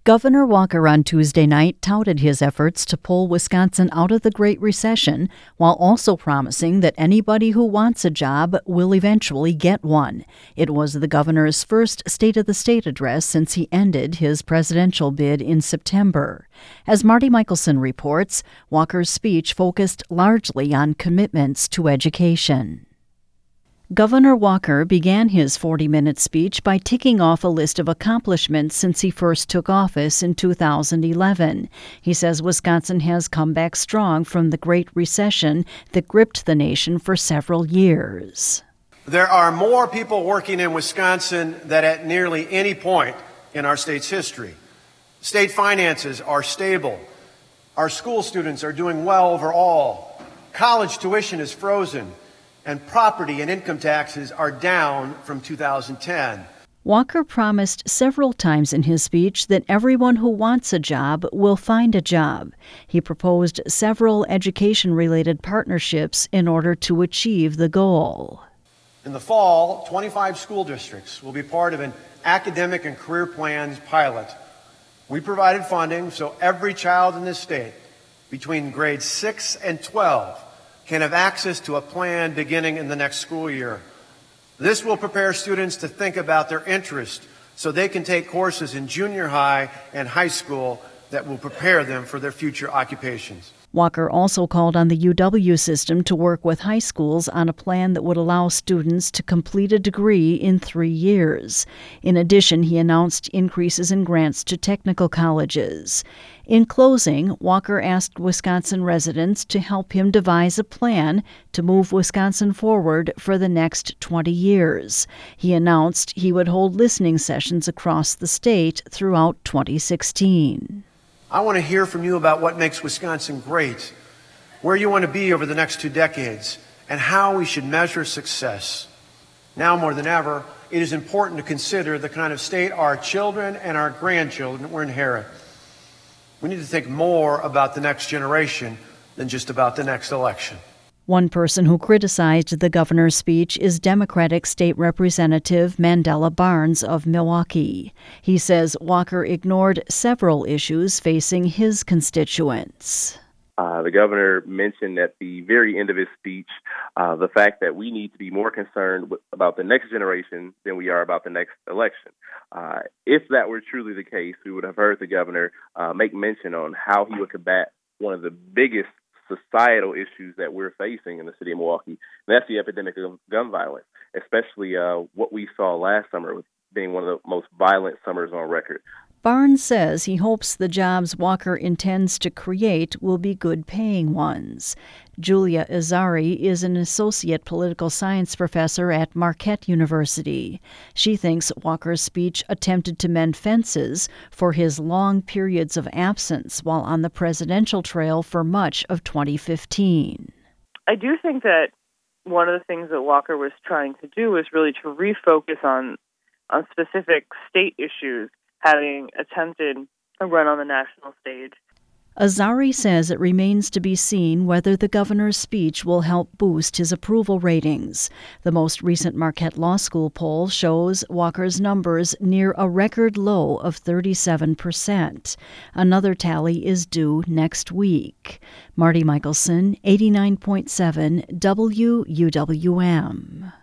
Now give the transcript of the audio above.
Governor Walker on Tuesday night touted his efforts to pull Wisconsin out of the Great Recession while also promising that anybody who wants a job will eventually get one. It was the governor's first State of the State address since he ended his presidential bid in September. As Marty Michelson reports, Walker's speech focused largely on commitments to education. Governor Walker began his 40-minute speech by ticking off a list of accomplishments since he first took office in 2011. He says Wisconsin has come back strong from the Great Recession that gripped the nation for several years. There are more people working in Wisconsin than at nearly any point in our state's history. State finances are stable. Our school students are doing well overall. College tuition is frozen. And property and income taxes are down from 2010. Walker promised several times in his speech that everyone who wants a job will find a job. He proposed several education-related partnerships in order to achieve the goal. In the fall, 25 school districts will be part of an academic and career plans pilot. We provided funding so every child in this state between grades 6 and 12 can have access to a plan beginning in the next school year. This will prepare students to think about their interests so they can take courses in junior high and high school that will prepare them for their future occupations. Walker also called on the UW system to work with high schools on a plan that would allow students to complete a degree in 3 years. In addition, he announced increases in grants to technical colleges. In closing, Walker asked Wisconsin residents to help him devise a plan to move Wisconsin forward for the next 20 years. He announced he would hold listening sessions across the state throughout 2016. I want to hear from you about what makes Wisconsin great, where you want to be over the next 2 decades, and how we should measure success. Now more than ever, it is important to consider the kind of state our children and our grandchildren will inherit. We need to think more about the next generation than just about the next election. One person who criticized the governor's speech is Democratic State Representative Mandela Barnes of Milwaukee. He says Walker ignored several issues facing his constituents. The governor mentioned at the very end of his speech the fact that we need to be more concerned about the next generation than we are about the next election. If that were truly the case, we would have heard the governor make mention on how he would combat one of the biggest societal issues that we're facing in the city of Milwaukee, and that's the epidemic of gun violence, especially what we saw last summer with being one of the most violent summers on record. Barnes says he hopes the jobs Walker intends to create will be good-paying ones. Julia Azari is an associate political science professor at Marquette University. She thinks Walker's speech attempted to mend fences for his long periods of absence while on the presidential trail for much of 2015. I do think that one of the things that Walker was trying to do was really to refocus on specific state issues, having attempted a run on the national stage. Azari says it remains to be seen whether the governor's speech will help boost his approval ratings. The most recent Marquette Law School poll shows Walker's numbers near a record low of 37%. Another tally is due next week. Marty Michelson, 89.7 WUWM.